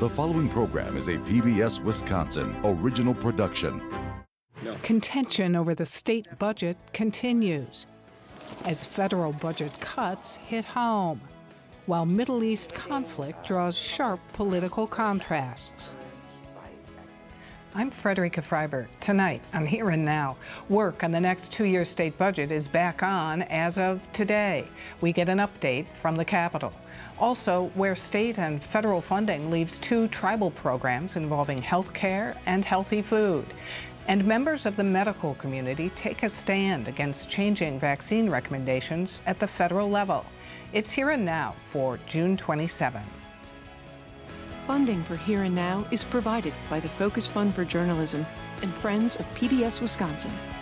The following program is a PBS Wisconsin original production. Contention over the state budget continues as federal budget cuts hit home, while Middle East conflict draws sharp political contrasts. I'm Frederica Freiberg. Tonight on Here and Now, work on the next two-year state budget is back on as of today. We get an update from the Capitol. Also, where state and federal funding leaves two tribal programs involving health care and healthy food. And members of the medical community take a stand against changing vaccine recommendations at the federal level. It's Here and Now for June 27. Funding for Here and Now is provided by the Focus Fund for Journalism and Friends of PBS Wisconsin.